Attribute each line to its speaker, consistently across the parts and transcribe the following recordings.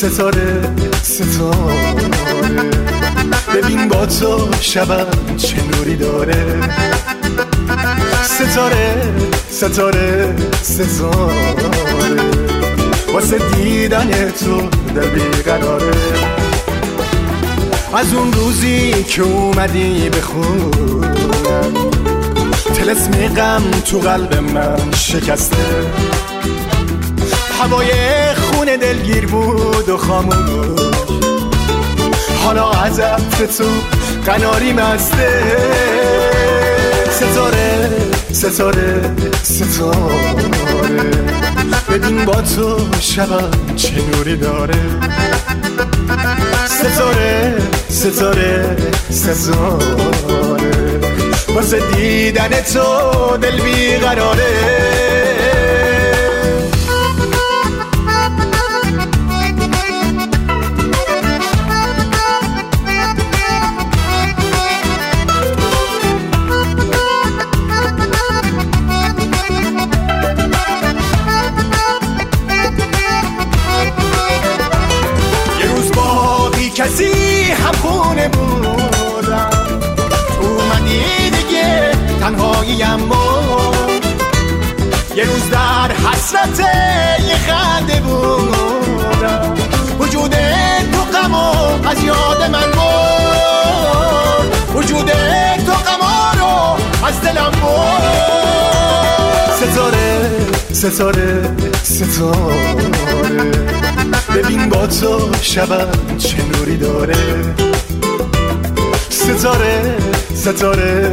Speaker 1: ستاره ستاره، ببین با تو شبم چه نوری داره. ستاره ستاره ستاره، واسه دیدن تو دل بیقراره. از اون روزی که اومدی بخونم، طلسم غم تو قلب من شکسته. هوای خونه دلگیر بود و خاموش، حالا از عطر تو قناری مسته. ستاره ستاره ستاره، ببین با تو شبم چه نوری داره. ستاره ستاره ستاره، واسه دیدن تو دل بیقراره. کسی هم خونه بودم، اومدی دیگه تنهاییم بود. یه روز در حسرت یه خنده بودم، وجود تو غمو از یاد من برد. وجود تو غما رو از دلم برد. ستاره ستاره ستاره، ببین با تو شبم چه نوری داره. ستاره ستاره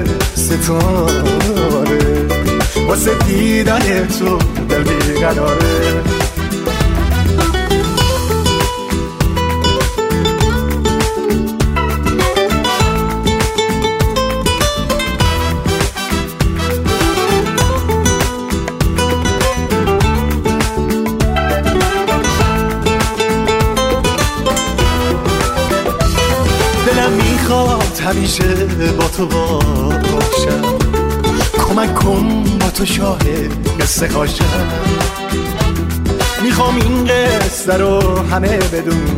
Speaker 1: ستاره، واسه دیدن تو دل بیقراره. دلم میخواد همیشه با تو باشم، کمک کن با تو شاهد قصه خاشم. میخوام این قصه رو همه بدون،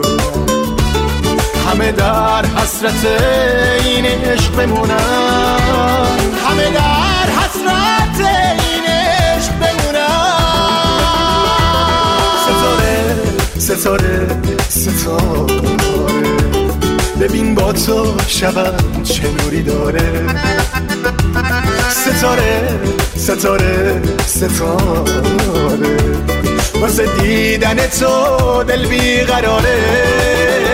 Speaker 1: همه در حسرت این عشق بمونن. همه در حسرت این عشق بمونن. ستاره ستاره ستاره، ببین با تو شبم چه نوری داره. ستاره ستاره ستاره، واسه دیدن تو دل بیقراره.